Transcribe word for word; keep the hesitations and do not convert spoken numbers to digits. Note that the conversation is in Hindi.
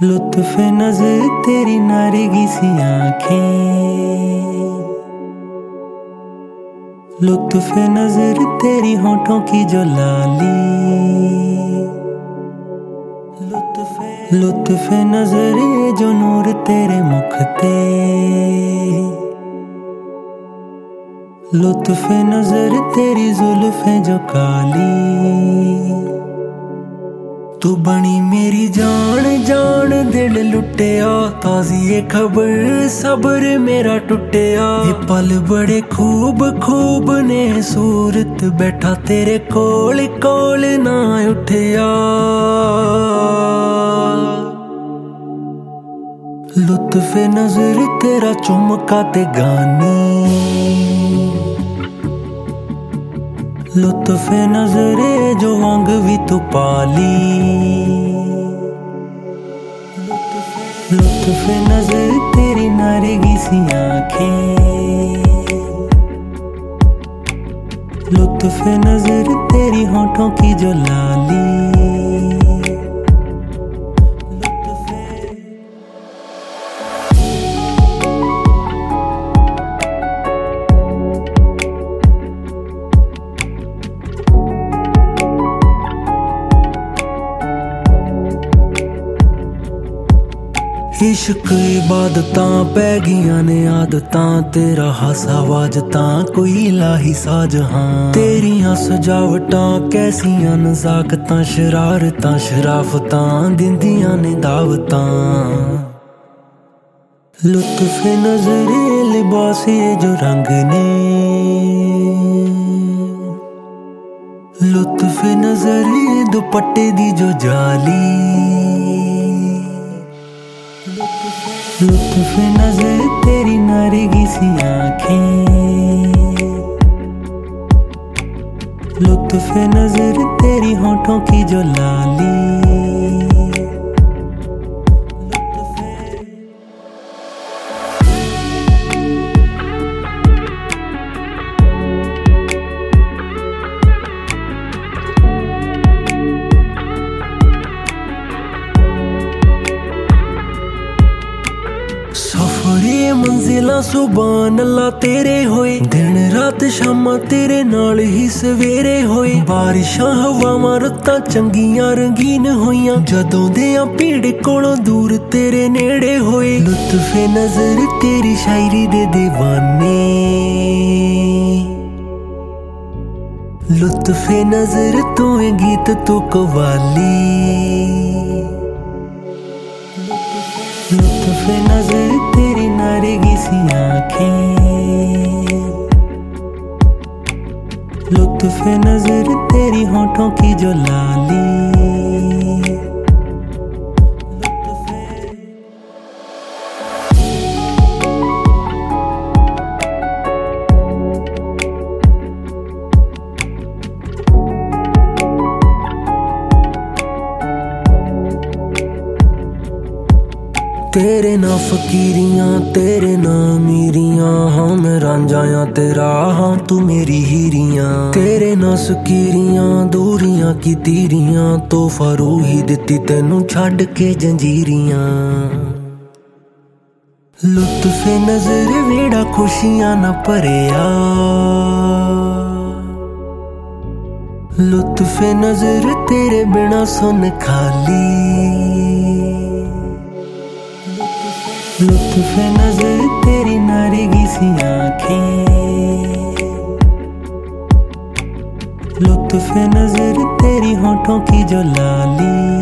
लुत्फ नजर तेरी नारेगी सी आंखें, लुत्फ नजर तेरी होठों की जो लाली, लुत्फ नजर ये जो नूर तेरे मुख ते, लुत्फ नजर तेरी जुल्फें जो काली। तू बनी मेरी जान जान दिल लुटिया, ताजी ये खबर सब्र मेरा टुटिया। ये पल बड़े खूब खूब ने सूरत, बैठा तेरे कोल कोल ना उठिया। लुत्फ नजर तेरा चुमका ते गानी, लुत्फ नजर जो वांग भी तू पाली, लुत्फ नजर तेरी नारेगी सी आंखें, लुत्फ नजर तेरी होठों की जो लाली। इश्क इबादतां पै गियां ने आदतां, तेरा हासा वाजतां कोई इलाही साज हां। तेरियां सजावटां कैसियां नज़ाकतां, शरारतां शराफतां दिंदियां ने दावतां। लुत्फ नजर लिबास जो रंग ने, लुत्फ नजर दुपट्टे दी जो जाली, लुत्फ नजर तेरी नारेगी सी आंखें, लुत्फ नजर तेरी होठों की जो लाली। मंजिला सुभान अल्लाह तेरे होए, दिन रात शामां तेरे नाल ही सवेरे होए। बारिशां हवावां रुत्तां चंगियां रंगीन होइयां, जदों दे आ भीड़ कोलों दूर तेरे नेड़े होए। लुत्फ नजर तेरी शायरी दे दीवाने, लुत्फ नजर तू गीत तू कवाली, लुत्फ नजर तेरी नारेगी सी आंखें, लुत्फ नजर तेरी होठों की जो लाली। तेरे ना फकीरियां तेरे ना मीरियां, हाँ मैं रांझाया तेरा हाँ तू मेरी हीरियां। तेरे ना सकीरियां दूरियां की तीरियां, तोहफा रूही दित्ती तैनू छड्ड के जंजीरियां। लुत्फ नजर वेड़ा खुशियां ना भरिया, लुत्फ नजर तेरे बिना सुन खाली, लुत्फ नजर तेरी नारेगी सी आंखें, लुत्फ नजर तेरी होठों की जो लाली।